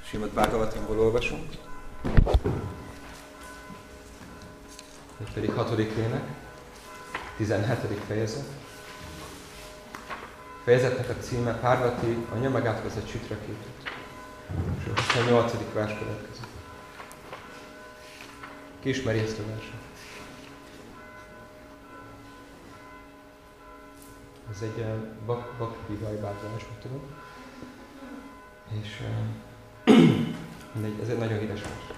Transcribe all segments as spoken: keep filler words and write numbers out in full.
Srimad Bhagavatamból olvasunk. Itt pedig hatodik ének, tizenhetedik fejezet. A fejezetnek a címe Párvati, anya megátkozza Csitrakétut. És a huszonnyolcadik vers következik. Ki ismeri ezt a verset? Ez egy uh, Bhakti Vajbárzás, úgy tudom. És uh, mindegy, ez egy nagyon híres vers.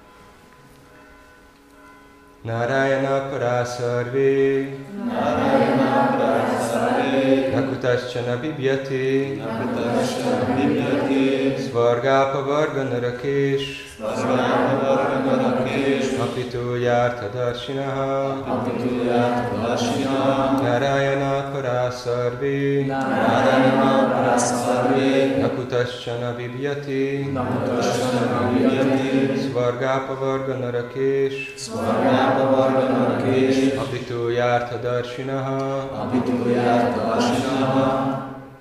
Narayana parasarve Narayana parasarve Nakutaschana bibhyati Nakutaschana bibhyati Svargapa varga narakesh Svargapa varga narakesh Apitu yartha darshinaha Apitu yartha darshinaha Narayana parasarve Narayana parasarve Nakutaschana bibhyati Nakutaschana bibhyati Svargapa varga narakesh Svargapa varga narakesh Apitu yartha darshinaha Apitu yartha darshinaha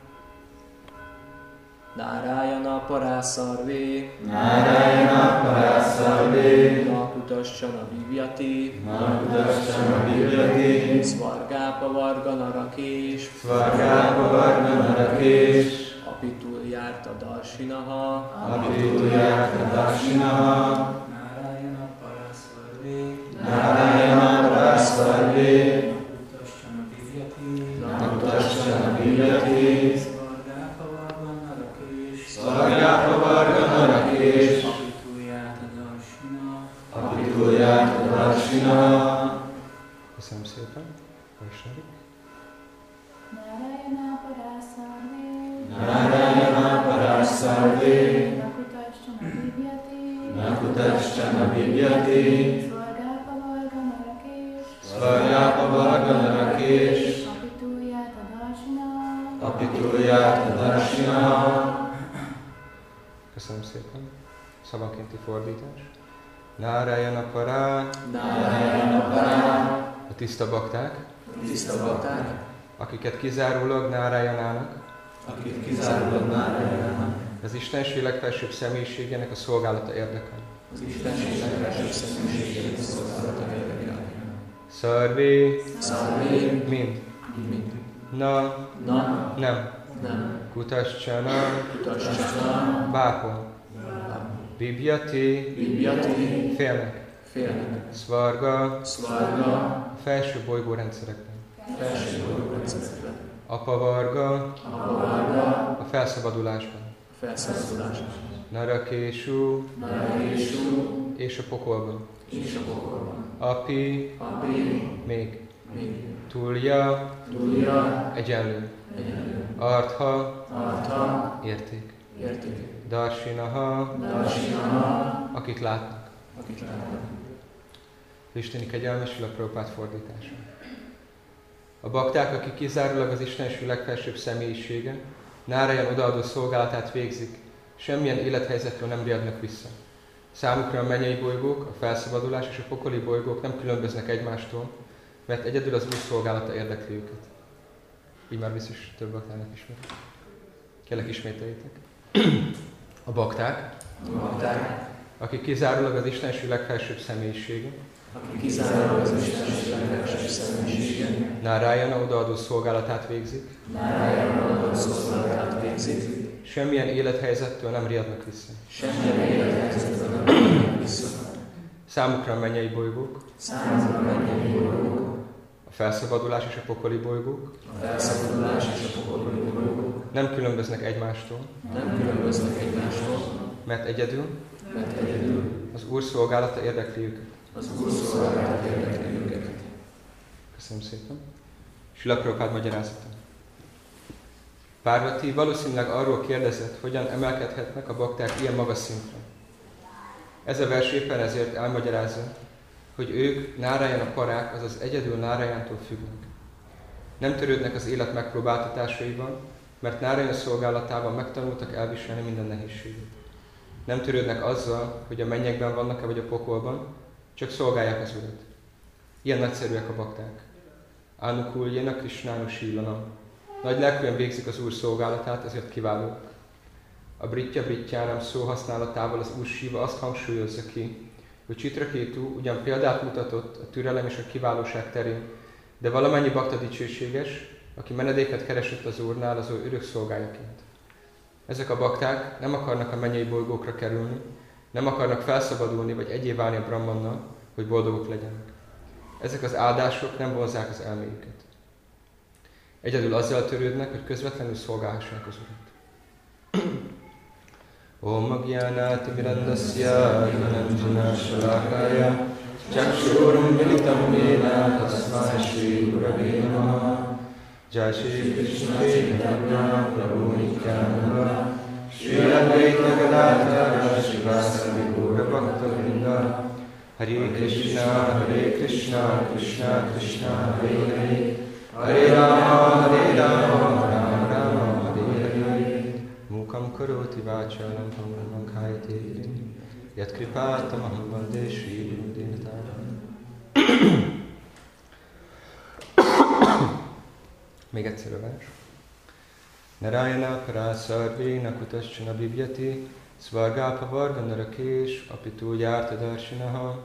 Narayana parasarve Narayana parasarve Nakutaschana bibhyati Nakutaschana bibhyati Svargapa varga narakesh Svargapa varga narakesh Apitul járta darshinaha Apitu yartha darshinaha Narayana parasarve Narayana parasarve Nakutaschana bibhyati Nakutaschana bibhyati Svargapa varga narakesh Svargapa varga narakesh Apitul járta darshinaha Apitu yartha darshinaha. Köszönöm szépen. Köszönjük. Narayana parasarve Narayana parasarve Nakutaschana bibhyati Nakutaschana bibhyati Svargapa varga narakesh Svargapa varga narakesh Apitu yartha darshinaha Apitu yartha darshinaha. Köszönöm szépen. Szavakénti fordítás. Narayana para, Narayana para a tiszta bakták, tiszta bakták, akiket kizárólag Narayanának, akik kizárólag Narayanának, az Istenség legfelsőbb személyiségének a szolgálata érdekel. az Istenség legfelsőbb személyiségének szolgálata érdekel. Szarvé, Szarvé, mind, mind, na, na, nem, nem, kutascsana, Kutascsana, bápon, bibhyati, bibhyati, félnek, félnek, szvarga, Svarga, a felső bolygórendszerekben, felső bolygórendszerekben, apavarga, Apavarga, a felszabadulásban, felszabadulás, narakésú Narakésú és a pokolban, és a pokolban, api, Api, még, még, tulja, Tulja, egyenlő, egyenlő, artha, Artha, érték, érték, darsinaha, Darsinaha, akik látnak. akik látnak. Isteni kegyelmes Srila Prabhupád fordítása. A bakták, akik kizárólag az Istenség legfelsőbb személyisége, Nárayan odaadó szolgálatát végzik, semmilyen élethelyzetről nem riadnak vissza. Számukra a mennyei bolygók, a felszabadulás és a pokoli bolygók nem különböznek egymástól, mert egyedül az Úr szolgálata érdekli őket. Így már biztos több baktának ismer. Kérlek, ismételjétek. A bakták, A bakták, akik kizárólag az Istenség legfelsőbb személyisége, akik kizárólag az Istenség legfelsőbb személyisége, Nárayana odaadó szolgálatát végzik, Nárayana odaadó szolgálatát végzik, semmilyen élethelyzettől nem riadnak vissza. semmilyen élethelyzetben nem riadnak vissza. Számukra a mennyei bolygók, Számukra a mennyei bolygók, a felszabadulás és a pokoli bolygók a felszabadulás és a pokoli bolygók nem különböznek egymástól, nem különböznek egymástól, mert egyedül mert egyedül az Úr szolgálata érdekli őket. az Úr szolgálat érdekli őket. Köszönöm szépen. Srila Prabhupád magyarázata. Párvati valószínűleg arról kérdezett, hogyan emelkedhetnek a bakták ilyen magas szintre. Ez a vers éppen ezért elmagyarázza, hogy ők Nárayana parák, azaz egyedül Nárayántól függnek. Nem törődnek az élet megpróbáltatásaiban, mert Nárayana szolgálatában megtanultak elviselni minden nehézséget. Nem törődnek azzal, hogy a mennyekben vannak-e vagy a pokolban, csak szolgálják az Urat. Ilyen nagyszerűek a bakták. Anukuljéna Krisnánu Sílanam. Nagy lelkűen végzik az Úr szolgálatát, ezért kiválóak. A Britya Brittyáram szó használatával az Úr Siva azt hangsúlyozza ki, hogy Chitraketu ugyan példát mutatott a türelem és a kiválóság terén, de valamennyi bakta dicsőséges, aki menedéket keresett az Úrnál az ő örök szolgájaként. Ezek a bakták nem akarnak a mennyei bolygókra kerülni, nem akarnak felszabadulni vagy egyé válni a Brahmannal, hogy boldogok legyenek. Ezek az áldások nem vonzzák az elméjüket. Egyedül azzal törődnek, hogy közvetlenül szolgálhassák az Urat. Om Magyánát Mirandasya Gnananjana Shalakaya Chakshurum Militam Vena Tasmai Shri Gurave Namaha Jai Shri Krishna Chaitanya Prabhu Nityananda Shri Advaita Gadadhara Shivasadi Gaura Bhakta Vrinda Hare Krishna Hare Krishna Krishna Krishna Hare Hare Hare Rama Hare Rama Rama Rama Hare Hare Mukam karoti vácsalam pamamam khájati Yat kripátam aham vande Shri Guru Dinatám. Még egyszer a vers. Narayana parasarvi nakutascsana bibhyati Svargápa varga narakés apitu járta darsinaha.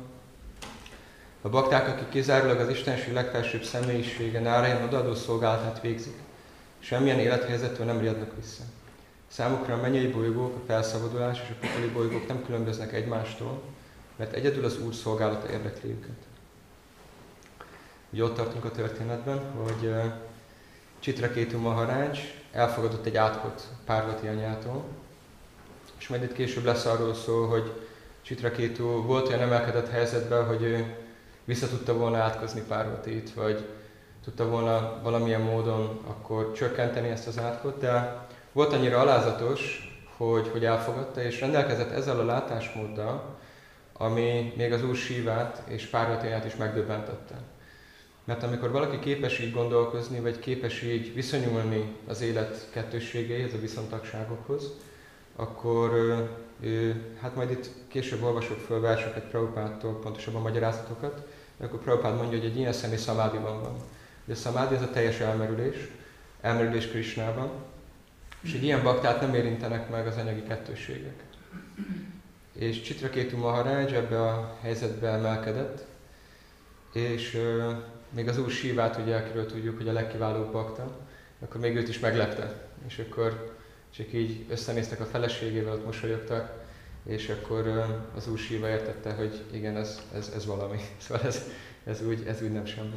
A bakták, akik kizárólag az Istenség legfelsőbb személyisége Nárayan odaadó szolgálatát végzik, semmilyen élethelyzettől nem riadnak vissza. Számukra a mennyei bolygók, a felszabadulás és a pokoli bolygók nem különböznek egymástól, mert egyedül az Úr szolgálata érdekli őket. Ugye ott tartunk a történetben, hogy uh, Chitraketu Maharaj elfogadott egy átkot Párvati anyától, és majd itt később lesz arról szó, hogy Chitraketu volt olyan emelkedett helyzetben, hogy ő vissza tudta volna átkozni Párvatit, vagy tudta volna valamilyen módon akkor csökkenteni ezt az átkot, de volt annyira alázatos, hogy, hogy elfogadta, és rendelkezett ezzel a látásmóddal, ami még az Úr Sivát és Párvatiját is megdöbbentette. Mert amikor valaki képes így gondolkozni, vagy képes így viszonyulni az élet kettősségeihez, a viszontagságokhoz, akkor ő, hát majd itt később olvasok föl verseket Prabhupádtól, pontosabban magyarázatokat, de akkor Prabhupád mondja, hogy egy ilyen személy szamádiban van. Ugye a szamádi ez a teljes elmerülés, elmerülés Krisnában, és egy ilyen baktát nem érintenek meg az anyagi kettősségek. És Chitraketu Maharaj ebbe a helyzetbe emelkedett, és euh, még az Úr Sivát, ugye, akiről tudjuk, hogy a legkiválóbb bakta, akkor még őt is meglepte. És akkor csak így összenéztek a feleségével, ott mosolyogtak, és akkor euh, az Úr Siva értette, hogy igen, ez, ez, ez valami. Szóval ez, ez, úgy, ez úgy nem semmi.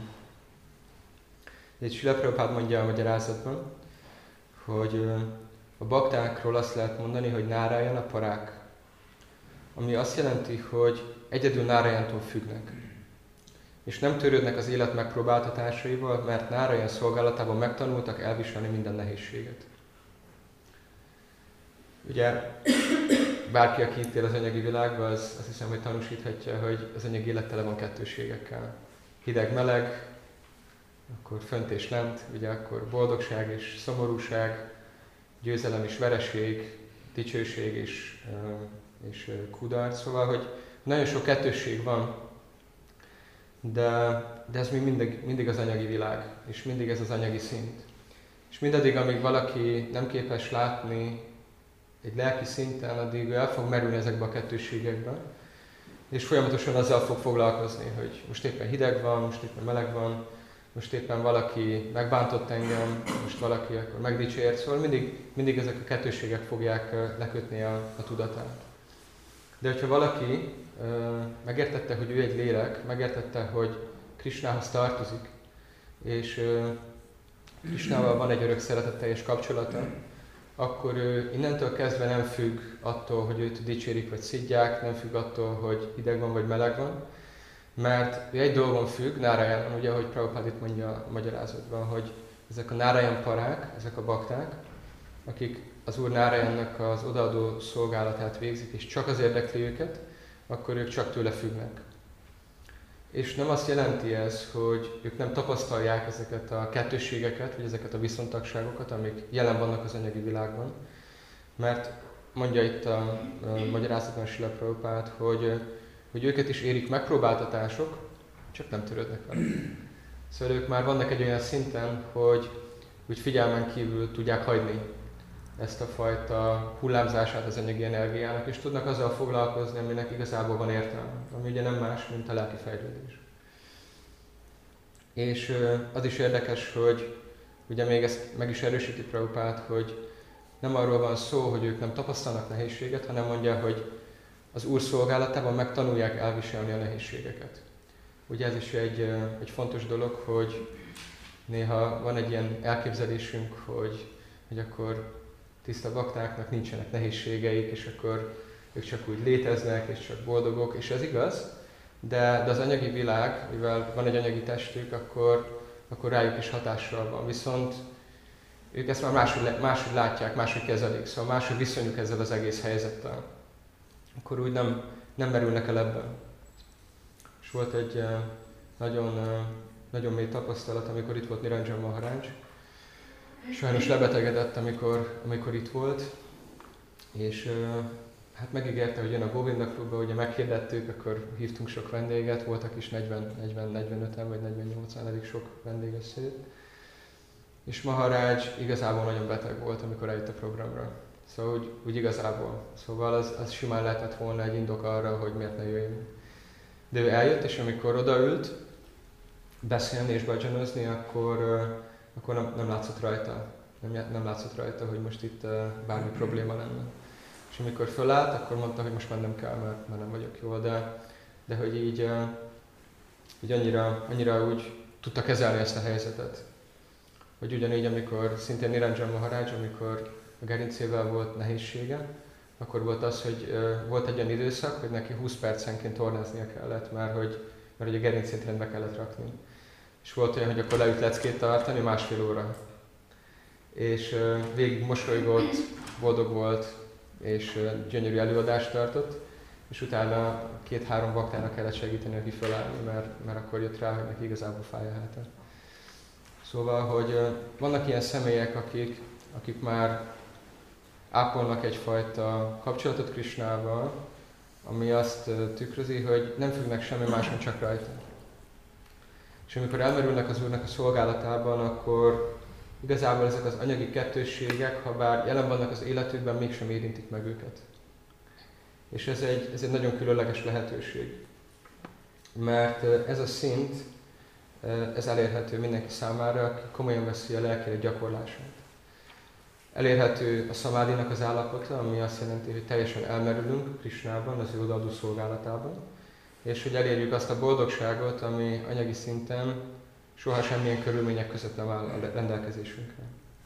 Így Srila Prabhupád mondja a magyarázatban, hogy euh, a baktákról azt lehet mondani, hogy Nárayan a parák, ami azt jelenti, hogy egyedül Nárayantól függnek. És nem törődnek az élet megpróbáltatásaival, mert Nárayan szolgálatában megtanultak elviselni minden nehézséget. Ugye, bárki, aki itt él az anyagi világban, az azt hiszem, hogy tanúsíthatja, hogy az anyagi élet tele van kettősségekkel. Hideg-meleg, akkor fönt és lent, ugye akkor boldogság és szomorúság, győzelem és vereség, dicsőség és, és kudarc. Szóval, hogy nagyon sok kettősség van, de, de ez még mindig, mindig az anyagi világ, és mindig ez az anyagi szint. És mindaddig, amíg valaki nem képes látni egy lelki szinten, addig el fog merülni ezekbe a kettősségekbe, és folyamatosan azzal fog foglalkozni, hogy most éppen hideg van, most éppen meleg van, most éppen valaki megbántott engem, most valaki akkor megdicsért, szóval mindig, mindig ezek a kettősségek fogják lekötni a, a tudatát. De hogyha valaki uh, megértette, hogy ő egy lélek, megértette, hogy Krishnához tartozik, és uh, Krishnával van egy örök szeretetteljes kapcsolata, akkor ő innentől kezdve nem függ attól, hogy őt dicsérik vagy szidják, nem függ attól, hogy hideg van vagy meleg van, mert ő egy dolgon függ, Nárayanon, ugye, ahogy Prabhupád itt mondja a magyarázatban, hogy ezek a Nárayan parák, ezek a bakták, akik az Úr Nárayannak az odaadó szolgálatát végzik, és csak az érdekli őket, akkor ők csak tőle függnek. És nem azt jelenti ez, hogy ők nem tapasztalják ezeket a kettősségeket, vagy ezeket a viszontagságokat, amik jelen vannak az anyagi világban, mert mondja itt a, a magyarázatban Srila Prabhupád, hogy, hogy őket is érik megpróbáltatások, csak nem törődnek vele. Szóval ők már vannak egy olyan szinten, hogy úgy figyelmen kívül tudják hagyni ezt a fajta hullámzását az anyagi energiának, és tudnak azzal foglalkozni, aminek igazából van értelme, ami ugye nem más, mint a lelki fejlődés. És az is érdekes, hogy ugye még ezt meg is erősíti Prabhupád, hogy nem arról van szó, hogy ők nem tapasztalnak nehézséget, hanem mondja, hogy az Úr szolgálatában megtanulják elviselni a nehézségeket. Ugye ez is egy, egy fontos dolog, hogy néha van egy ilyen elképzelésünk, hogy, hogy akkor tiszta baktáknak nincsenek nehézségeik, és akkor ők csak úgy léteznek, és csak boldogok, és ez igaz, de, de az anyagi világ, mivel van egy anyagi testük, akkor, akkor rájuk is hatással van. Viszont ők ezt már máshogy, máshogy látják, máshogy kezelik, szóval máshogy viszonyuk ezzel az egész helyzettel. Akkor úgy nem, nem merülnek el ebben. És volt egy nagyon, nagyon mély tapasztalat, amikor itt volt Niranjan Maharaj. Sajnos lebetegedett, amikor, amikor itt volt, és hát megígérte, hogy jön a Govinda klubba, ugye meghirdettük, akkor hívtunk sok vendéget, voltak is negyven-negyvenöten vagy negyvennyolcan, elég sok vendég összejött. És Maharaj igazából nagyon beteg volt, amikor eljött a programra. Szóval úgy, úgy igazából. Szóval az, az simán lehetett volna egy indok arra, hogy miért ne jöjjön. De ő eljött, és amikor odaült beszélni és bajanozni, akkor, akkor nem, nem látszott rajta. Nem, nem látszott rajta, hogy most itt bármi probléma lenne. És amikor fölállt, akkor mondta, hogy most már nem kell, mert, mert nem vagyok jól, de, de hogy így, így annyira, annyira úgy tudta kezelni ezt a helyzetet. Hogy ugyanígy, amikor szintén Niranjan Maharaj, amikor a gerincével volt nehézsége, akkor volt az, hogy uh, volt egy olyan időszak, hogy neki húsz percenként tornáznia kellett, mert hogy, mert hogy a gerincét rendbe kellett rakni. És volt olyan, hogy akkor leült leckét tartani másfél óra. És uh, végig mosolygott, boldog volt, és uh, gyönyörű előadást tartott, és utána két-három baktának kellett segíteni, aki felállni, mert, mert akkor jött rá, hogy neki igazából fáj a háta. Szóval, hogy uh, vannak ilyen személyek, akik, akik már ápolnak egyfajta kapcsolatot Krishnával, ami azt tükrözi, hogy nem függnek semmi máson, csak rajta. És amikor elmerülnek az Úrnak a szolgálatában, akkor igazából ezek az anyagi kettősségek, ha bár jelen vannak az életükben, mégsem érintik meg őket. És ez egy, ez egy nagyon különleges lehetőség. Mert ez a szint, ez elérhető mindenki számára, aki komolyan veszi a lelki gyakorlását. Elérhető a szamádinak az állapota, ami azt jelenti, hogy teljesen elmerülünk Krishnában, az ő odaadó szolgálatában, és hogy elérjük azt a boldogságot, ami anyagi szinten soha semmilyen körülmények között nem áll a rendelkezésünkre.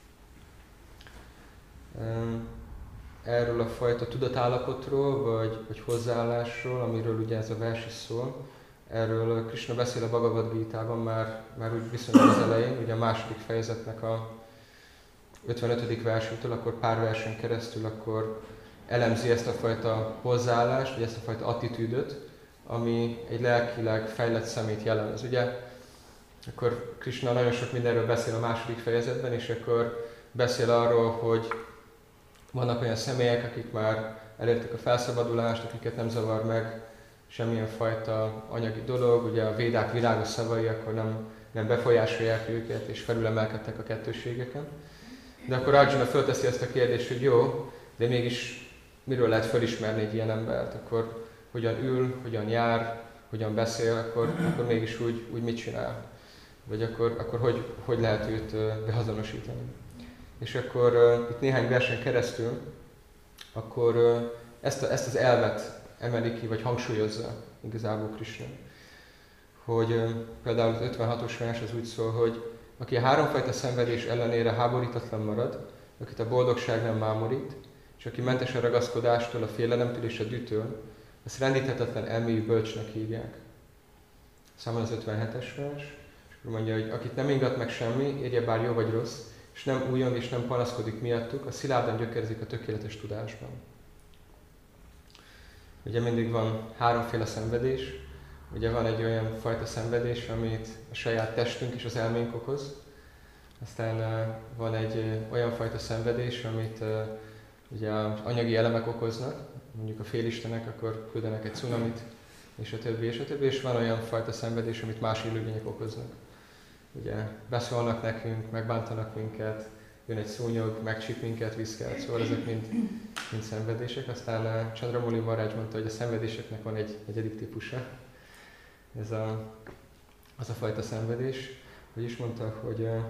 Erről a fajta tudatállapotról, vagy, vagy hozzáállásról, amiről ugye ez a vers is szól, erről Krishna beszél a Bhagavad Gítában már, már úgy viszonylag az elején, ugye a második fejezetnek a ötvenötödik versétől, akkor pár versen keresztül akkor elemzi ezt a fajta hozzáállást, vagy ezt a fajta attitűdöt, ami egy lelkileg fejlett szemét jellemez. Ugye, akkor Krishna nagyon sok mindenről beszél a második fejezetben, és akkor beszél arról, hogy vannak olyan személyek, akik már elértek a felszabadulást, akiket nem zavar meg semmilyen fajta anyagi dolog, ugye a védák világos szavai akkor nem, nem befolyásolják őket, és felülemelkedtek a kettősségeken. De akkor Arjuna fölteszi ezt a kérdést, hogy jó, de mégis miről lehet felismerni egy ilyen embert? Akkor hogyan ül, hogyan jár, hogyan beszél, akkor, akkor mégis úgy, úgy mit csinál? Vagy akkor, akkor hogy, hogy lehet őt beazonosítani? És akkor uh, itt néhány versen keresztül, akkor uh, ezt, a, ezt az elvet emeli ki, vagy hangsúlyozza igazából Krishna. Hogy uh, például az ötvenhatos vers az úgy szól, hogy aki a háromfajta szenvedés ellenére háborítatlan marad, akit a boldogság nem mámorít, és aki mentes a ragaszkodástól, a félelemtől és a dühtől, azt rendíthetetlen elmélyű bölcsnek hívják. Számol az ötvenhetes vers, és akkor mondja, hogy akit nem ingat meg semmi, érje bár jó vagy rossz, és nem újong és nem panaszkodik miattuk, a szilárdan gyökerezik a tökéletes tudásban. Ugye mindig van háromféle szenvedés. Ugye van egy olyan fajta szenvedés, amit a saját testünk és az elménk okoz. Aztán uh, van egy uh, olyan fajta szenvedés, amit uh, ugye az anyagi elemek okoznak, mondjuk a félistenek, akkor küldenek egy cunamit, és a többi, és a többi, és van olyan fajta szenvedés, amit más élőlények okoznak. Ugye beszólnak nekünk, megbántanak minket, jön egy szúnyog, megcsíp minket, viszkelt, szóval ezek mind, mind szenvedések. Aztán uh, Chandramoli Maharaj mondta, hogy a szenvedéseknek van egy negyedik típusa. Ez a, az a fajta szenvedés, hogy is mondta, hogy uh,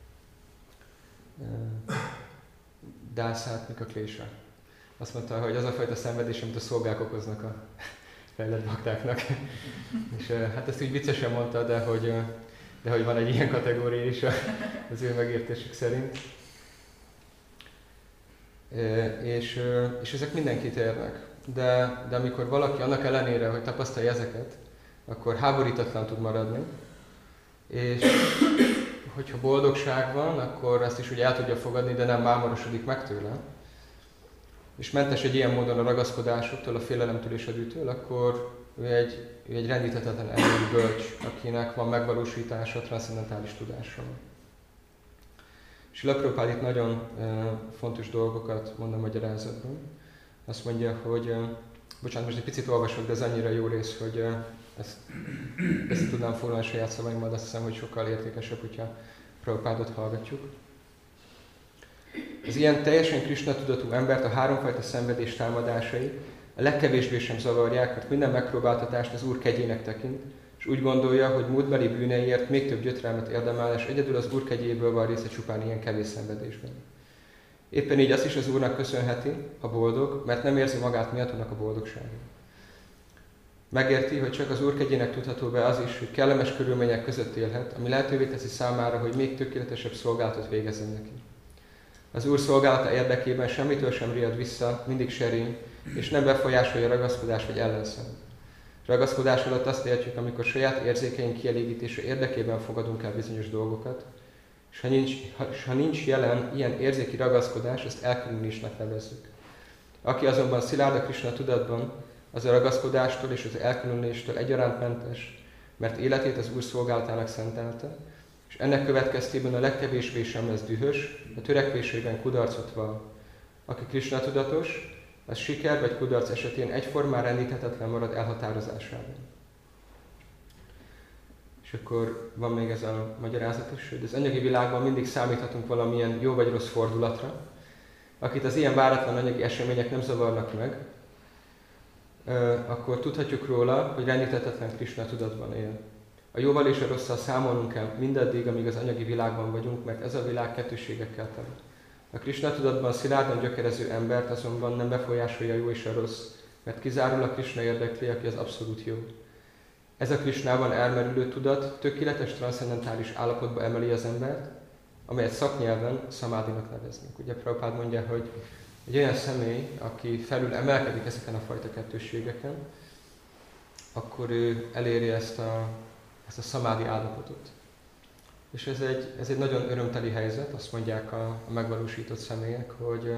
uh, dászát, a klésa. Azt mondta, hogy az a fajta szenvedés, amit a szolgák okoznak a fejlett baktáknak. És uh, hát ezt úgy viccesen mondta, de hogy, uh, de hogy van egy ilyen kategória is az ő megértésük szerint. Uh, és, uh, és ezek mindenkit érnek. De, de amikor valaki annak ellenére, hogy tapasztalja ezeket, akkor háborítatlan tud maradni. És hogyha boldogság van, akkor ezt is úgy el tudja fogadni, de nem mámorosodik meg tőle. És mentes egy ilyen módon a ragaszkodásoktól, a félelemtől és a dűtől, akkor ő egy, ő egy rendíthetetlen erős bölcs, akinek van megvalósítása, transzcendentális tudása. Srila Prabhupád itt nagyon uh, fontos dolgokat mond a magyarázatban. Azt mondja, hogy, uh, bocsánat, most egy picit olvasok, de ez annyira jó rész, hogy uh, ezt, ezt tudnám foglalni saját szavaimmal, de azt hiszem, hogy sokkal értékesebb, hogyha Prabhupádot hallgatjuk. Az ilyen teljesen Krisna tudatú embert a háromfajta szenvedés támadásai a legkevésbé sem zavarják, mert minden megpróbáltatást az Úr kegyének tekint, és úgy gondolja, hogy múltbeli bűneiért még több gyötrelmet érdemel, és egyedül az Úr kegyéből van része csupán ilyen kevés szenvedésben. Éppen így azt is az Úrnak köszönheti, ha boldog, mert nem érzi magát méltónak a boldogságra. Megérti, hogy csak az Úr kegyének tudható be az is, hogy kellemes körülmények között élhet, ami lehetővé teszi számára, hogy még tökéletesebb szolgálatot végezzen neki. Az Úr szolgálata érdekében semmitől sem riad vissza, mindig serény, és nem befolyásolja ragaszkodás vagy ellenszem. Ragaszkodás alatt azt értjük, amikor saját érzékeink kielégítése érdekében fogadunk el bizonyos dolgokat, és ha nincs, ha, ha nincs jelen ilyen érzéki ragaszkodás, ezt elkülönülésnek nevezzük. Aki azonban szilárd a Krisna tudatban, az a ragaszkodástól és az elkülönéstől egyaránt mentes, mert életét az Úr szolgálatának szentelte, és ennek következtében a legkevésbé sem lesz dühös, a törekvésében kudarcot val. Aki Krisna tudatos, az siker vagy kudarc esetén egyformán rendíthetetlen marad elhatározásában. És akkor van még ez a magyarázat is, hogy az anyagi világban mindig számíthatunk valamilyen jó vagy rossz fordulatra, akit az ilyen váratlan anyagi események nem zavarnak meg, akkor tudhatjuk róla, hogy rendíthetetlen Krisna tudatban él. A jóval és a rosszal számolnunk kell mindaddig, amíg az anyagi világban vagyunk, mert ez a világ kettősségekkel teli. A Krisna tudatban szilárdan gyökerező embert azonban nem befolyásolja a jó és a rossz, mert kizárólag Krisna érdekli, aki az abszolút jó. Ez a Krisnában elmerülő tudat tökéletes transzcendentális állapotba emeli az embert, amelyet szaknyelven szamádinak neveznek. Ugye Prabhupád mondja, hogy egy olyan személy, aki felül emelkedik ezeken a fajta kettősségeken, akkor ő eléri ezt a, ezt a szamádi állapotot. És ez egy, ez egy nagyon örömteli helyzet, azt mondják a, a megvalósított személyek, hogy,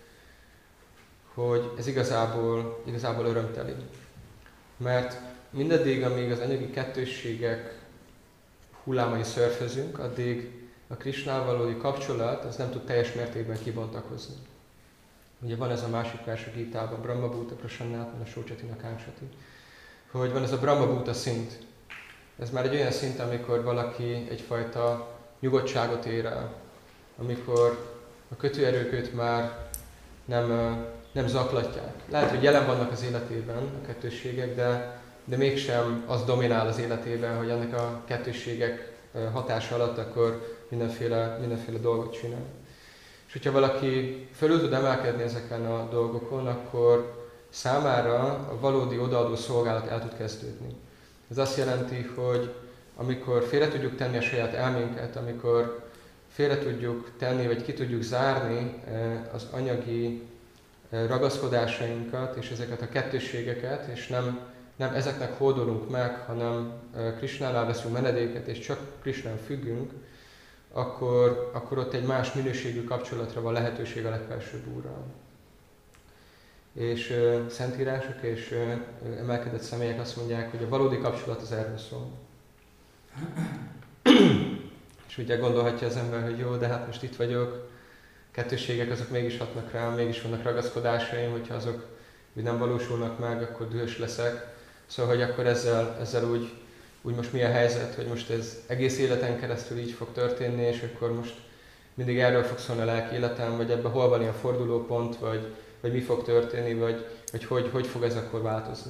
hogy ez igazából, igazából örömteli. Mert mindaddig, amíg az anyagi kettősségek hullámai szörfözünk, addig a Krisnával valódi kapcsolat az nem tud teljes mértékben kibontakozni. Ugye van ez a másik vers a Gítában, Brahma Bhuta Prasannát, a Sócsatina Káncsati, hogy van ez a Brahma Bhuta szint. Ez már egy olyan szint, amikor valaki egyfajta nyugodtságot ér el, amikor a kötőerők őt már nem, nem zaklatják. Lehet, hogy jelen vannak az életében a kettősségek, de, de mégsem az dominál az életében, hogy ennek a kettősségek hatása alatt akkor mindenféle, mindenféle dolgot csinál. És hogyha valaki felül tud emelkedni ezeken a dolgokon, akkor számára a valódi odaadó szolgálat el tud kezdődni. Ez azt jelenti, hogy amikor félre tudjuk tenni a saját elménket, amikor félre tudjuk tenni, vagy ki tudjuk zárni az anyagi ragaszkodásainkat, és ezeket a kettősségeket, és nem, nem ezeknek hódolunk meg, hanem Krisnánál veszünk menedéket, és csak Krisnán függünk, akkor, akkor ott egy más minőségű kapcsolatra van lehetőség a legfelsőbb Úrral. És uh, szentírások és uh, emelkedett személyek azt mondják, hogy a valódi kapcsolat az erről szól. És ugye gondolhatja az ember, hogy jó, de hát most itt vagyok, kettősségek azok mégis hatnak rám, mégis vannak ragaszkodásaim, hogyha azok úgy nem valósulnak meg, akkor dühös leszek. Szóval, hogy akkor ezzel, ezzel úgy, úgy most mi a helyzet, hogy most ez egész életen keresztül így fog történni, és akkor most mindig erről fog szólni a lelki életem, vagy ebben hol van ilyen fordulópont, vagy, vagy mi fog történni, vagy, vagy hogy, hogy fog ez akkor változni.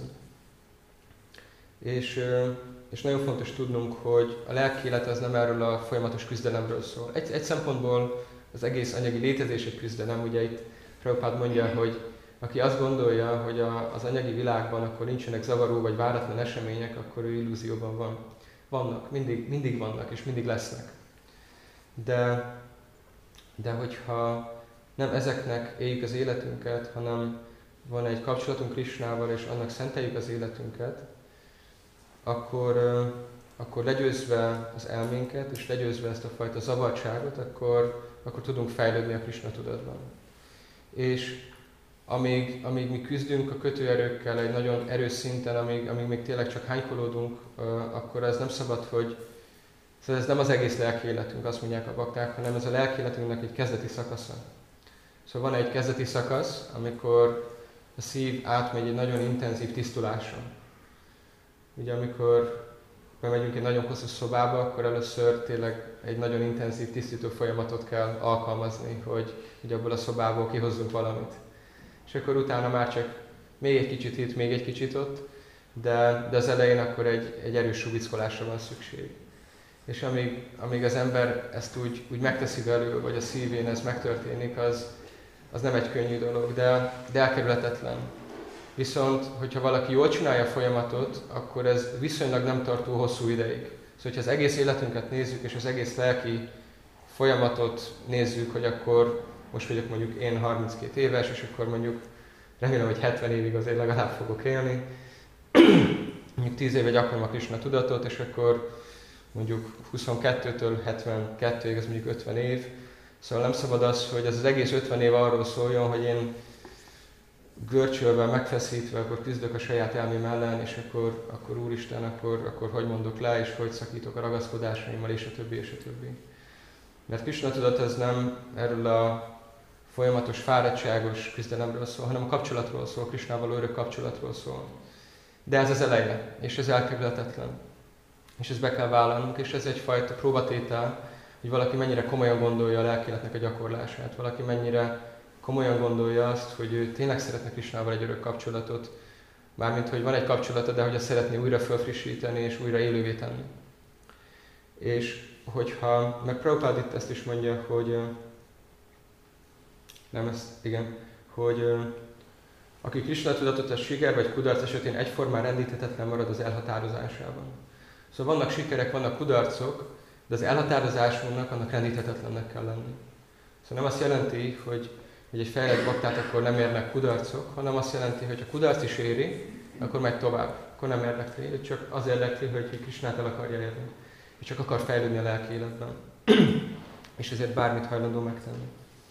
És, és nagyon fontos tudnunk, hogy a lelki élet az nem erről a folyamatos küzdelemről szól. Egy, egy szempontból az egész anyagi létezés egy küzdelem, ugye itt Prabhupád mondja, hogy aki azt gondolja, hogy a, az anyagi világban akkor nincsenek zavaró vagy váratlan események, akkor ő illúzióban van. Vannak, mindig, mindig vannak és mindig lesznek. De, de hogyha nem ezeknek éljük az életünket, hanem van egy kapcsolatunk Krisnával, és annak szenteljük az életünket, akkor, akkor legyőzve az elménket, és legyőzve ezt a fajta zavartságot, akkor, akkor tudunk fejlődni a Krisna tudatban. És amíg, amíg mi küzdünk a kötőerőkkel egy nagyon erős szinten, amíg, amíg még tényleg csak hánykolódunk, akkor ez nem szabad, hogy szóval ez nem az egész lelki életünk, azt mondják a bakták, hanem ez a lelki életünknek egy kezdeti szakasza. Szóval van egy kezdeti szakasz, amikor a szív átmegy egy nagyon intenzív tisztuláson. Ugye amikor bemegyünk egy nagyon hosszú szobába, akkor először tényleg egy nagyon intenzív tisztító folyamatot kell alkalmazni, hogy, hogy abból a szobából kihozzunk valamit. És akkor utána már csak még egy kicsit itt, még egy kicsit ott, de, de az elején akkor egy, egy erős subickolásra van szükség. És amíg, amíg az ember ezt úgy, úgy megteszi belül, vagy a szívén ez megtörténik, az, az nem egy könnyű dolog, de, de elkerülhetetlen. Viszont, hogyha valaki jól csinálja a folyamatot, akkor ez viszonylag nem tartó hosszú ideig. Szóval, hogyha az egész életünket nézzük, és az egész lelki folyamatot nézzük, hogy akkor most vagyok mondjuk én harminckét éves, és akkor mondjuk remélem, hogy hetven évig azért legalább fogok élni. Mondjuk tíz éve gyakorlom a Krisna tudatot, és akkor mondjuk huszonkettőtől hetvenkettőig, ez mondjuk ötven év. Szóval nem szabad az, hogy ez az egész ötven év arról szóljon, hogy én görcsölve, megfeszítve, akkor küzdök a saját elmém ellen, és akkor, akkor Úristen, akkor, akkor hogy mondok le, és hogy szakítok a ragaszkodásaimmal, és a többi, és a többi. Mert Krisna tudat ez nem erről a folyamatos, fáradtságos küzdelemről szól, hanem a kapcsolatról szól, Krisnával örök kapcsolatról szól. De ez az eleje, és ez elkerülhetetlen. És ezt be kell vállalnunk, és ez egyfajta próbatétel, hogy valaki mennyire komolyan gondolja a lelkéletnek a gyakorlását, valaki mennyire komolyan gondolja azt, hogy ő tényleg szeretne Krisnával egy örök kapcsolatot, mármint, hogy van egy kapcsolata, de hogy azt szeretné újra felfrissíteni és újra élővé tenni. És hogyha, meg Prabhupád itt ezt is mondja, hogy nem ezt, igen, hogy aki Krisna tudatot a siker vagy kudarc esetén egyformán rendíthetetlen marad az elhatározásában. Szóval vannak sikerek, vannak kudarcok, de az elhatározásunknak annak rendíthetetlennek kell lenni. Szóval nem azt jelenti, hogy, hogy egy fejlett baktát akkor nem érnek kudarcok, hanem azt jelenti, hogy ha kudarc is éri, akkor megy tovább. Akkor nem érdekli, csak az érdekli, hogy Krisnát el akarja érni. És csak akar fejlődni a lelki életben. És ezért bármit hajlandó megtenni.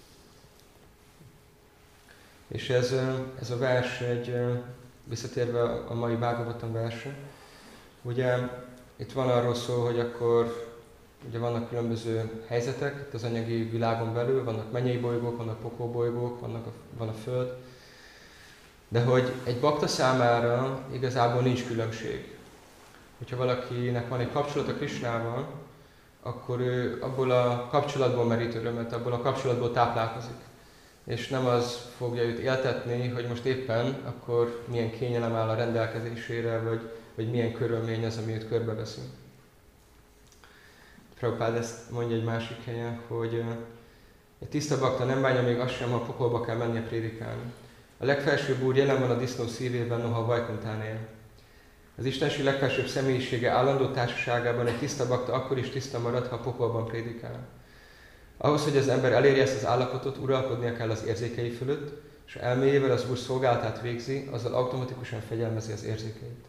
És ez, ez a vers egy, visszatérve a mai Bhagavatam verse, ugye itt van arról szó, hogy akkor ugye vannak különböző helyzetek itt az anyagi világon belül, vannak mennyei bolygók, vannak pokóbolygók, vannak a, van a föld, de hogy egy bakta számára igazából nincs különbség. Hogyha valakinek van egy kapcsolata Krisnával, akkor ő abból a kapcsolatból merít örömet, abból a kapcsolatból táplálkozik. És nem az fogja őt éltetni, hogy most éppen akkor milyen kényelem áll a rendelkezésére, vagy, vagy milyen körülmény az, ami őt körbeveszi. Prabhupád ezt mondja egy másik helyen, hogy egy tiszta bakta nem bánja még azt sem, ha a pokolba kell mennie prédikálni. A legfelsőbb Úr jelen van a disznó szívében, noha Vajkuntán él. Az Istenség legfelsőbb személyisége állandó társaságában egy tiszta bakta akkor is tiszta marad, ha a pokolban prédikál. Ahhoz, hogy az ember elérje ezt az állapotot, uralkodnia kell az érzékei fölött, és elméjével az Úr szolgálatát végzi, azzal automatikusan fegyelmezi az érzékeit.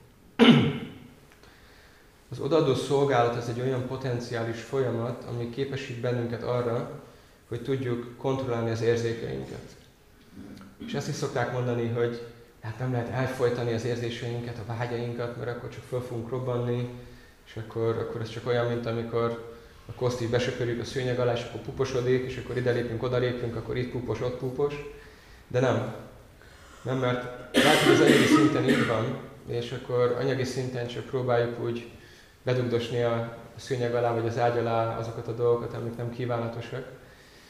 Az odaadó szolgálat ez egy olyan potenciális folyamat, ami képesít bennünket arra, hogy tudjuk kontrollálni az érzékeinket. És ezt is szokták mondani, hogy hát nem lehet elfojtani az érzéseinket, a vágyainkat, mert akkor csak föl fogunk robbanni, és akkor, akkor ez csak olyan, mint amikor a kosztit besöpörjük a szőnyeg alá, és akkor puposodik, és akkor ide lépünk, oda lépünk, akkor itt pupos, ott pupos. De nem. Nem, mert lehet, hogy az anyagi szinten így van, és akkor anyagi szinten csak próbáljuk úgy bedugdosni a szőnyeg alá, vagy az ágy alá azokat a dolgokat, amik nem kívánatosak.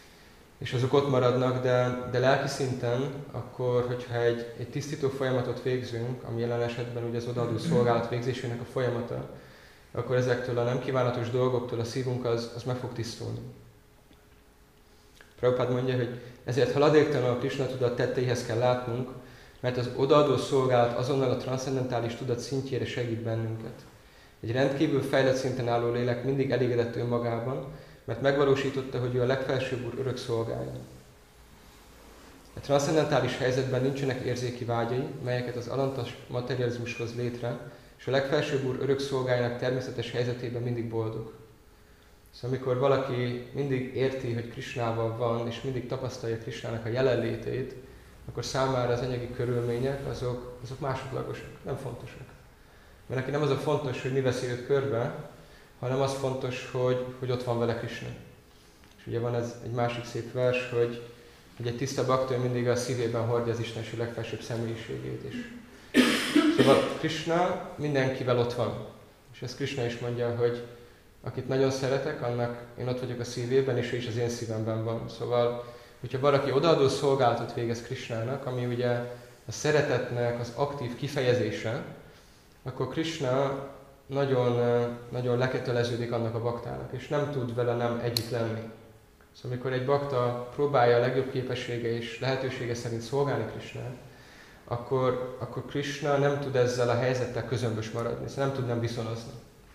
és azok ott maradnak, de, de lelki szinten, akkor, hogyha egy, egy tisztító folyamatot végzünk, ami jelen esetben ugye az odaadó szolgálat végzésének a folyamata, akkor ezektől a nem kívánatos dolgoktól a szívunk az, az meg fog tisztulni. Prabhupád mondja, hogy ezért haladéktalanul a Krisna tudat tetteihez kell látnunk, mert az odaadó szolgálat azonnal a transzcendentális tudat szintjére segít bennünket. Egy rendkívül fejlett szinten álló lélek mindig elégedett önmagában, mert megvalósította, hogy ő a legfelsőbb Úr örök szolgája. A transzcendentális helyzetben nincsenek érzéki vágyai, melyeket az alantas materializmus hoz létre, és a legfelsőbb Úr örök szolgájának természetes helyzetében mindig boldog. Szóval amikor valaki mindig érti, hogy Krisnával van, és mindig tapasztalja Krisnának a jelenlétét, akkor számára az anyagi körülmények azok, azok másodlagosak, nem fontosak. Mert neki nem az a fontos, hogy mi veszi őt körbe, hanem az fontos, hogy, hogy ott van vele Krisna. És ugye van ez egy másik szép vers, hogy, hogy egy tiszta bakta mindig a szívében hordja az Istenség legfelsőbb személyiségét is. Szóval Krisna mindenkivel ott van. És ezt Krisna is mondja, hogy akit nagyon szeretek, annak én ott vagyok a szívében, és ő is az én szívemben van. Szóval, hogyha valaki odaadó szolgálatot végez Krisnának, ami ugye a szeretetnek az aktív kifejezése, akkor Krisna nagyon, nagyon leköteleződik annak a baktának, és nem tud vele nem együtt lenni. Szóval amikor egy bakta próbálja a legjobb képessége és lehetősége szerint szolgálni Krisnát, akkor, akkor Krisna nem tud ezzel a helyzettel közömbös maradni, szóval nem tud nem viszonozni.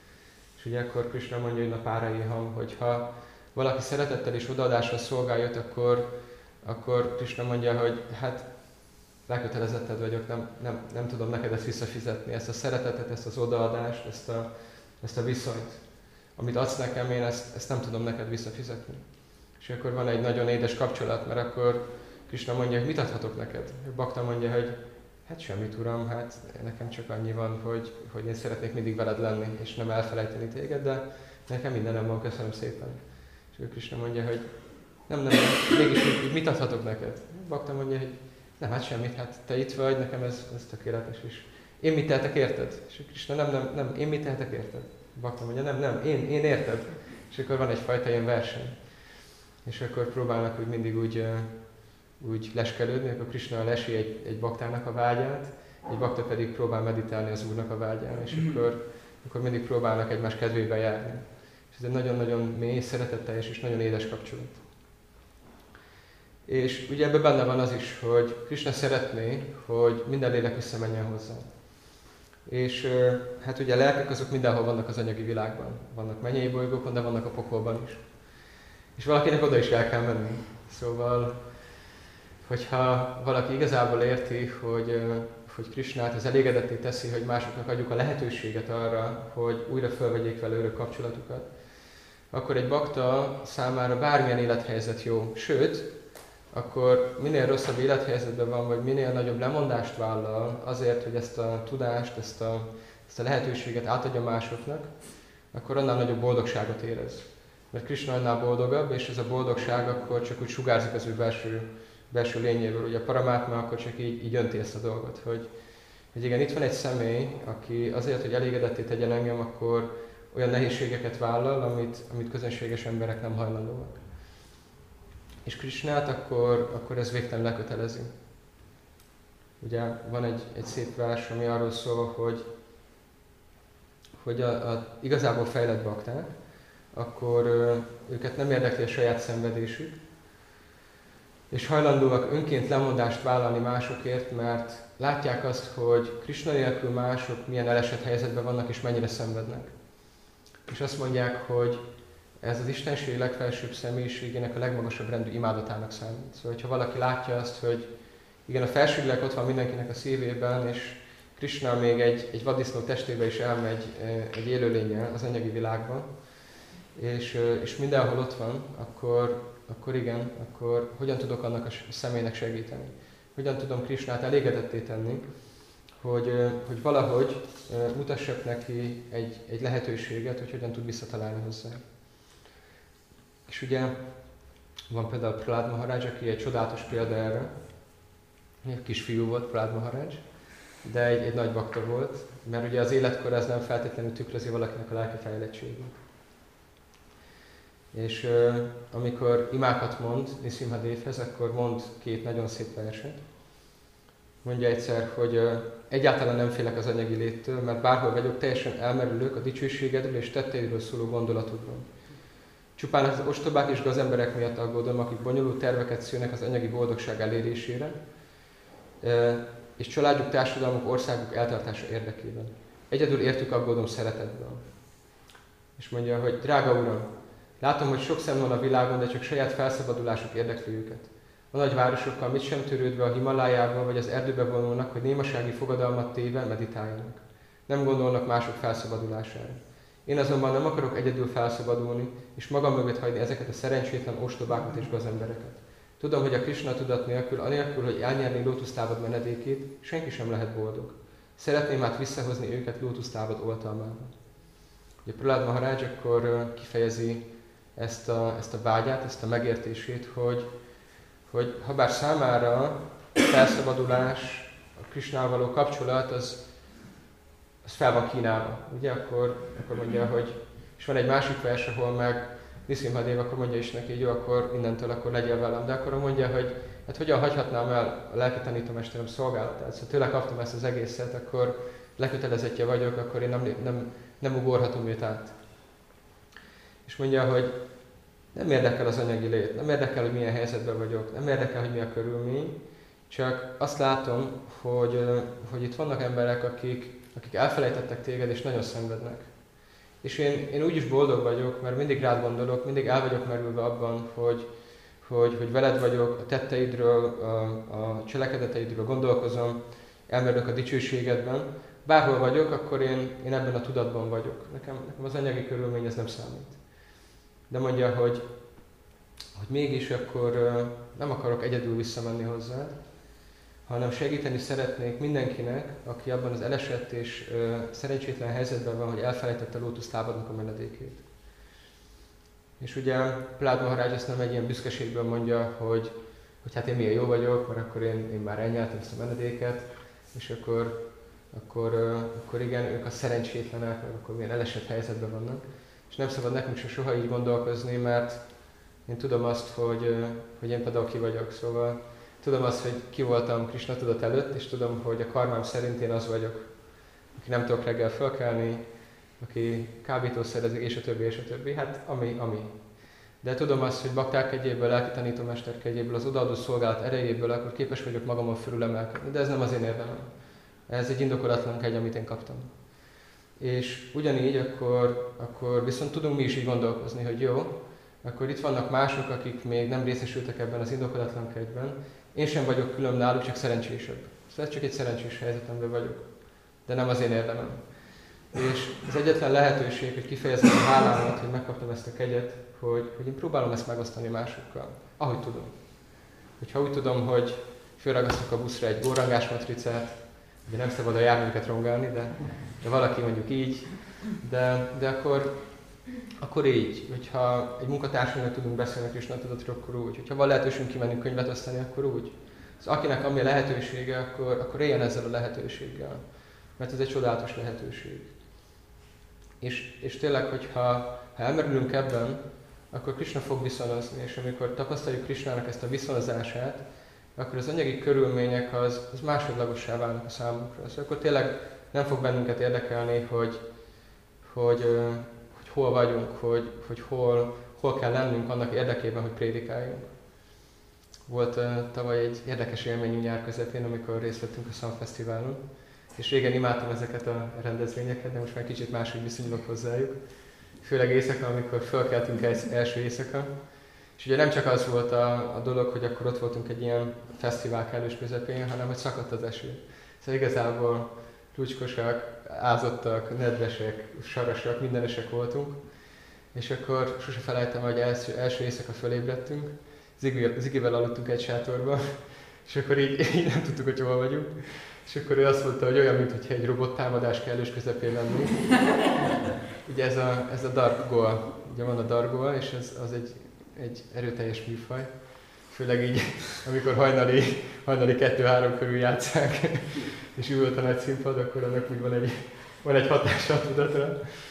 És ugye akkor Krisna mondja, hogy na páraiham, hogy ha valaki szeretettel és odaadással szolgálja őt, akkor, akkor Krisna mondja, hogy hát lekötelezetted vagyok, nem, nem, nem tudom neked ezt visszafizetni, ezt a szeretetet, ezt az odaadást, ezt a, ezt a viszonyt. Amit adsz nekem, én ezt, ezt nem tudom neked visszafizetni. És akkor van egy nagyon édes kapcsolat, mert akkor Krisna mondja, hogy mit adhatok neked? Bakta mondja, hogy hát semmit, uram, hát nekem csak annyi van, hogy, hogy én szeretnék mindig veled lenni, és nem elfelejteni téged, de nekem mindenem van, köszönöm szépen. És ő Krisna mondja, hogy nem, nem, nem mégis mit adhatok neked? Bakta mondja, hogy nem, hát semmit, hát te itt vagy, nekem ez, ez tökéletes is. Én mit tehetek érted? És Krisna, nem, nem, nem, én mit tehetek érted? Bakta mondja, nem, nem, én, én érted. És akkor van egyfajta ilyen verseny. És akkor próbálnak úgy mindig úgy, úgy leskelődni, akkor Krisna lesi egy, egy baktának a vágyát, egy bakta pedig próbál meditálni az Úrnak a vágyán, és mm-hmm. akkor, akkor mindig próbálnak egymás kedvébe járni. És ez egy nagyon-nagyon mély, szeretetteljes és nagyon édes kapcsolat. És ugye ebben benne van az is, hogy Krisna szeretné, hogy minden lélek visszamenjen hozzá. És hát ugye a lelkek azok mindenhol vannak az anyagi világban. Vannak mennyei bolygókon, de vannak a pokolban is. És valakinek oda is el kell menni. Szóval, hogyha valaki igazából érti, hogy, hogy Krisnát az elégedetté teszi, hogy másoknak adjuk a lehetőséget arra, hogy újra fölvegyék vele örök kapcsolatukat, akkor egy bakta számára bármilyen élethelyzet jó. Sőt, akkor minél rosszabb élethelyzetben van, vagy minél nagyobb lemondást vállal azért, hogy ezt a tudást, ezt a, ezt a lehetőséget átadja másoknak, akkor annál nagyobb boldogságot érez. Mert Krisna annál boldogabb, és ez a boldogság akkor csak úgy sugárzik az ő belső, belső lényéből. Ugye a Paramátma akkor csak így, így önti ezt a dolgot, hogy, hogy igen, itt van egy személy, aki azért, hogy elégedetté tegyen engem, akkor olyan nehézségeket vállal, amit, amit közönséges emberek nem hajlandóak. És Krisnát akkor, akkor ez végtelen lekötelezi. Ugye van egy, egy szép vers, ami arról szól, hogy, hogy a, a igazából fejlett bakták, akkor őket nem érdekli a saját szenvedésük, és hajlandóak önként lemondást vállalni másokért, mert látják azt, hogy Krisna nélkül mások milyen elesett helyzetben vannak, és mennyire szenvednek. És azt mondják, hogy ez az Istenség legfelsőbb személyiségének a legmagasabb rendű imádatának számít. Szóval, hogyha valaki látja azt, hogy igen, a felsőlélek ott van mindenkinek a szívében, és Krisna még egy, egy vaddisznó testébe is elmegy egy élőlénnyel az anyagi világban, és, és mindenhol ott van, akkor, akkor igen, akkor hogyan tudok annak a személynek segíteni? Hogyan tudom Krisnát elégedetté tenni, hogy, hogy valahogy mutassak neki egy, egy lehetőséget, hogy hogyan tud visszatalálni hozzá. És ugye van például Prahlad Maharaj, aki egy csodálatos példa erre. Egy kisfiú volt Prahlad Maharaj, de egy, egy nagy bakta volt, mert ugye az életkor az nem feltétlenül tükrözi valakinek a lelki fejlettségét. És uh, amikor imákat mond Nisimhadevhez, akkor mond két nagyon szép verset. Mondja egyszer, hogy uh, egyáltalán nem félek az anyagi léttől, mert bárhol vagyok, teljesen elmerülök a dicsőségedről és tetteidről szóló gondolatodról. Csupán az ostobák és gazemberek miatt aggódom, akik bonyolult terveket szőnek az anyagi boldogság elérésére, uh, és családjuk, társadalmuk, országuk eltartása érdekében. Egyedül értük aggódom szeretetből. És mondja, hogy drága Uram, látom, hogy sok szem van a világon, de csak saját felszabadulásuk érdekli őket. A nagy városokkal mit sem törődve a Himalájában vagy az erdőbe vonulnak, hogy némasági fogadalmat téve meditáljanak. Nem gondolnak mások felszabadulására. Én azonban nem akarok egyedül felszabadulni, és magam mögött hagyni ezeket a szerencsétlen ostobákat és gazembereket. Tudom, hogy a Krishna tudat nélkül, anélkül, hogy elnyerni lótusztávad menedékét, senki sem lehet boldog. Szeretném át visszahozni őket lótusztávad oltalmába. Ugye Prahlad Maharaj akkor kifejezi ezt a, ezt a vágyát, ezt a megértését, hogy, hogy ha bár számára a felszabadulás, a Krishnával való kapcsolat, az, az fel van kínálva. Ugye akkor, akkor mondja, hogy és van egy másik vers, ahol meg Nisimhadev akkor mondja is neki, hogy jó, akkor innentől akkor legyél velem. De akkor mondja, hogy hát hogyan hagyhatnám el a lelki tanítómesterem szolgálatát. Szóval tőle kaptam ezt az egészet, akkor lekötelezettje vagyok, akkor én nem, nem, nem ugorhatom őt át. És mondja, hogy nem érdekel az anyagi lét, nem érdekel, hogy milyen helyzetben vagyok, nem érdekel, hogy mi a körülmény, csak azt látom, hogy, hogy itt vannak emberek, akik, akik elfelejtettek téged, és nagyon szenvednek. És én, én úgy is boldog vagyok, mert mindig rád gondolok, mindig el vagyok merülve abban, hogy, hogy, hogy veled vagyok, a tetteidről, a, a cselekedeteidről gondolkozom, elmerülök a dicsőségedben. Bárhol vagyok, akkor én, én ebben a tudatban vagyok. Nekem, nekem az anyagi körülmény ez nem számít. De mondja, hogy, hogy mégis akkor nem akarok egyedül visszamenni hozzá, hanem segíteni szeretnék mindenkinek, aki abban az elesett és ö, szerencsétlen helyzetben van, hogy elfelejtette lótusztábadnak a menedékét. És ugye Prahlad Maharaj ezt nem egy ilyen büszkeségből mondja, hogy, hogy hát én milyen jó vagyok, mert akkor én, én már elnyeltem ezt a menedéket, és akkor, akkor, ö, akkor igen, ők a szerencsétlenek, mert akkor milyen elesett helyzetben vannak. És nem szabad nekünk se soha így gondolkozni, mert én tudom azt, hogy, hogy én például ki vagyok, szóval tudom azt, hogy ki voltam Krishna tudat előtt, és tudom, hogy a karmám szerint én az vagyok, aki nem tudok reggel fölkelni, aki kábítószerezik, és a többi, és a többi. Hát ami, ami. De tudom azt, hogy bakták egyéből, lelki tanítómester egyéből, az odaadó szolgálat erejéből, akkor képes vagyok magamon fölülemelkedni. De ez nem az én érdemem. Ez egy indokolatlan kegy, amit én kaptam. És ugyanígy akkor, akkor viszont tudunk mi is így gondolkozni, hogy jó, akkor itt vannak mások, akik még nem részesültek ebben az indokolatlan kegyben. Én sem vagyok külön náluk, csak szerencsésebb. Szóval ez csak egy szerencsés helyzetemben vagyok. De nem az én érdemem. És az egyetlen lehetőség, hogy kifejezzem a hálámat, hogy megkaptam ezt a kegyet, hogy, hogy én próbálom ezt megosztani másokkal. Ahogy tudom. Hogyha úgy tudom, hogy fölragasztok a buszra egy górangás matricát, ugye nem szabad a járműket rongálni, de, de valaki mondjuk így, de, de akkor, akkor így, hogyha egy munkatársunknak tudunk beszélni Krishna tudatról, akkor úgy, hogyha van lehetőségünk kimenni könyvet osztani, akkor úgy. Szóval akinek ami a lehetősége, akkor, akkor éljen ezzel a lehetőséggel, mert ez egy csodálatos lehetőség. És, és tényleg, hogyha ha elmerülünk ebben, akkor Krishna fog viszonozni, és amikor tapasztaljuk Krishnának ezt a viszonozását, akkor az anyagi körülmények az, az másodlagossá válnak a számunkra. Szóval akkor tényleg nem fog bennünket érdekelni, hogy, hogy, hogy hol vagyunk, hogy, hogy hol, hol kell lennünk annak érdekében, hogy prédikáljunk. Volt uh, tavaly egy érdekes élményünk nyár közepén, amikor részt vettünk a Sun Fesztiválon, és régen imádtam ezeket a rendezvényeket, de most már kicsit máshogy viszonyulok hozzájuk. Főleg éjszaka, amikor fölkeltünk első éjszaka. És ugye nem csak az volt a, a dolog, hogy akkor ott voltunk egy ilyen fesztivál kellős közepén, hanem hogy szakadt az eső. Szóval igazából rúcskosak, ázottak, nedvesek, sarasak, mindenesek voltunk. És akkor sose felejtem, hogy első, első éjszaka fölébredtünk, Zigivel aludtunk egy sátorban, és akkor így, így nem tudtuk, hogy hol vagyunk. És akkor ő azt mondta, hogy olyan, mintha egy robottámadás kellős közepén lennénk. Ugye ez a, ez a Dark Goa, ugye van a Dark Goa, és ez az egy, egy erőteljes műfaj. Főleg így, amikor hajnali, hajnali kettő-három körül játsszák, és ült a nagy színpad, akkor annak úgy van egy, van egy hatása a tudatra.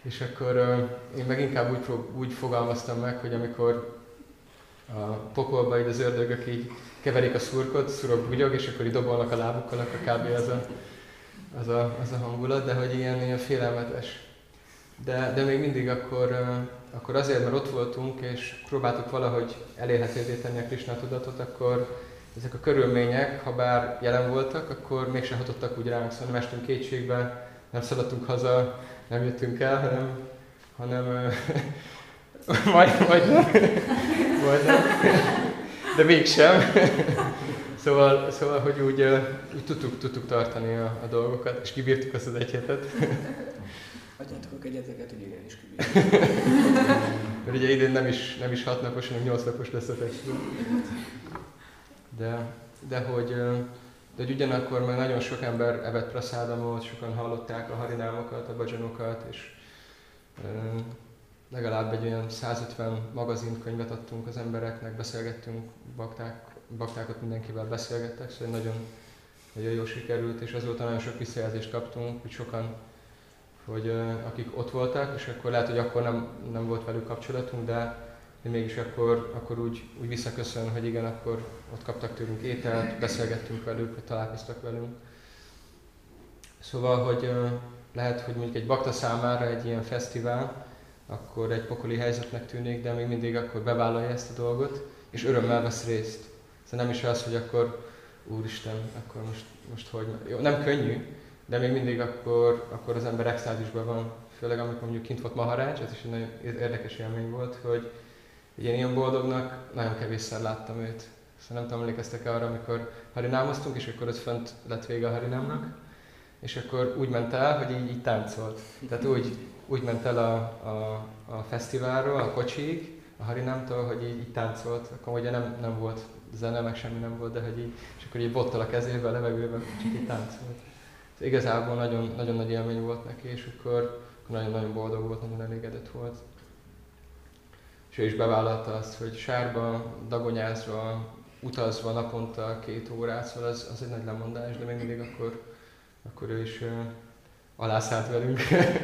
És akkor uh, én meg inkább úgy, úgy fogalmaztam meg, hogy amikor a pokolba így az ördögök így keverik a szurkot, szurok bugyog, és akkor így dobolnak a lábukkal, akkor kb. az a, az a, az a hangulat, de hogy ilyen, ilyen félelmetes. De, de még mindig akkor, uh, akkor azért, mert ott voltunk, és próbáltuk valahogy elérhetővé tenni a Krisna tudatot, akkor ezek a körülmények, ha bár jelen voltak, akkor mégsem hatottak úgy ránk, szóval nem estünk kétségbe, nem szaladtunk haza, nem jöttünk el, hanem, hanem majd, majd nem, majd nem, de mégsem. Szóval, szóval hogy úgy, úgy tudtuk, tudtuk tartani a, a dolgokat, és kibírtuk azt az egy hetet. Adjátok a kegyeteket, hogy igen is kibírjuk. Mert ugye idén nem is, nem is hat napos, hanem nyolc napos lesz a festival. De, de hogy, de hogy ugyanakkor már nagyon sok ember evett praszádamot, sokan hallották a harinámokat, a bhajanokat, és e, legalább egy olyan százötven magazint, könyvet adtunk az embereknek, beszélgettünk, bakták, baktákat mindenkivel beszélgettek, szóval nagyon, nagyon jól sikerült, és azóta nagyon sok visszajelzést kaptunk, hogy sokan, hogy akik ott voltak, és akkor lehet, hogy akkor nem, nem volt velük kapcsolatunk, de de mégis akkor, akkor úgy, úgy visszaköszön, hogy igen, akkor ott kaptak tőlünk ételt, beszélgettünk velük, vagy találkoztak velünk. Szóval, hogy lehet, hogy mondjuk egy bakta számára egy ilyen fesztivál, akkor egy pokoli helyzetnek tűnik, de még mindig akkor bevállalja ezt a dolgot, és örömmel vesz részt. Szóval nem is az, hogy akkor, úristen, akkor most, most hogy... Jó, nem könnyű, de még mindig akkor, akkor az ember extázisban van. Főleg amikor mondjuk kint volt Maharaj, ez is egy nagyon érdekes élmény volt, hogy én ilyen boldognak nagyon kevésszer láttam őt. Szóval nem tudom, emlékeztek arra, amikor harinámoztunk, és akkor ott fönt lett vége a harinámnak, és akkor úgy ment el, hogy így, így táncolt. Tehát úgy, úgy ment el a, a, a fesztiválról, a kocsiig, a harinámtól, hogy így, így táncolt. Akkor ugye nem, nem volt zene, meg semmi nem volt, de hogy így, és akkor így bottal a kezébe, a levegőben, csak így táncolt. Ez igazából nagyon, nagyon nagy élmény volt neki, és akkor nagyon-nagyon boldog volt, nagyon elégedett volt. És ő is bevállalta azt, hogy sárba, dagonyázva, utazva naponta két órát, szóval az, az egy nagy lemondás, de még mindig akkor, akkor ő is uh, alászállt velünk.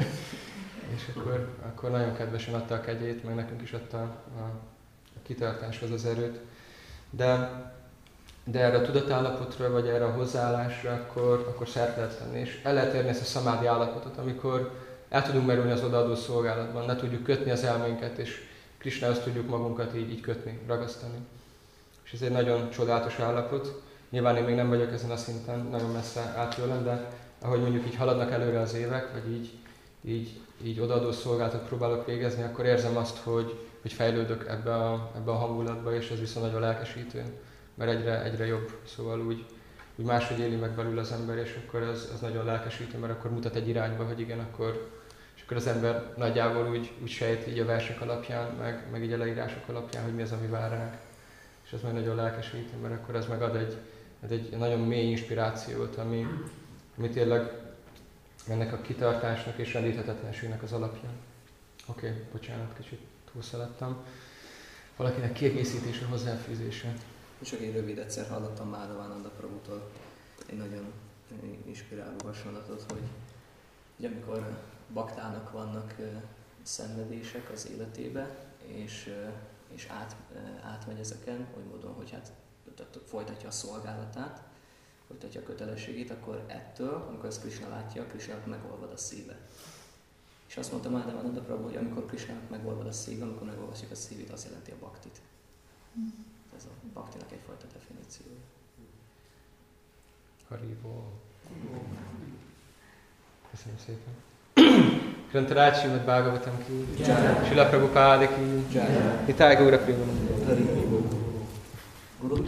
És akkor, akkor nagyon kedvesen adta a kegyét, meg nekünk is adta a, a kitartáshoz az erőt. De, de erre a tudatállapotra, vagy erre a hozzáállásra, akkor, akkor szert lehet tenni. És el lehet érni ezt a szamádi állapotot, amikor el tudunk merülni az odaadó szolgálatban, le tudjuk kötni az elménket, és Krisnához tudjuk magunkat így, így kötni, ragasztani. És ez egy nagyon csodálatos állapot. Nyilván én még nem vagyok ezen a szinten, nagyon messze át tőlem, de ahogy mondjuk így haladnak előre az évek, vagy így, így, így odaadó szolgálatot próbálok végezni, akkor érzem azt, hogy, hogy fejlődök ebbe a, ebbe a hangulatba, és ez viszont nagyon lelkesítő, mert egyre, egyre jobb. Szóval úgy, úgy máshogy éli meg belül az ember, és akkor ez, ez nagyon lelkesítő, mert akkor mutat egy irányba, hogy igen, akkor akkor az ember nagyjából úgy, úgy sejt így a versek alapján, meg, meg így a leírások alapján, hogy mi az, ami vár ránk. És ez meg nagyon lelkesít, mert akkor ez megad egy, egy nagyon mély inspirációt, ami, ami tényleg ennek a kitartásnak és rendíthetetlenségnek az alapja. Oké, okay, bocsánat, kicsit túlszaladtam. Valakinek kiegészítése, hozzáfűzése. Csak egy rövid egyszer hallottam Madhavananda Prabhutól egy nagyon inspiráló hasonlatot, hogy, hogy amikor baktának vannak uh, szenvedések az életébe, és, uh, és át, uh, átmegy ezeken, oly módon, hogy hát folytatja a szolgálatát, folytatja a kötelességét, akkor ettől, amikor ezt Krisna látja, Krisnának megolvad a szíve. És azt mondta Madhavananda Prabhu, hogy amikor Krisnának megolvad a szíve, amikor megolvasjuk a szívét, az jelenti a baktit. Ez a baktinak egyfajta definíciója. Haribol. Köszönöm szépen. Grantaraj Srimad Bhagavatam ki, Srila Prabhupada ki, Nitai Gaura Premananda.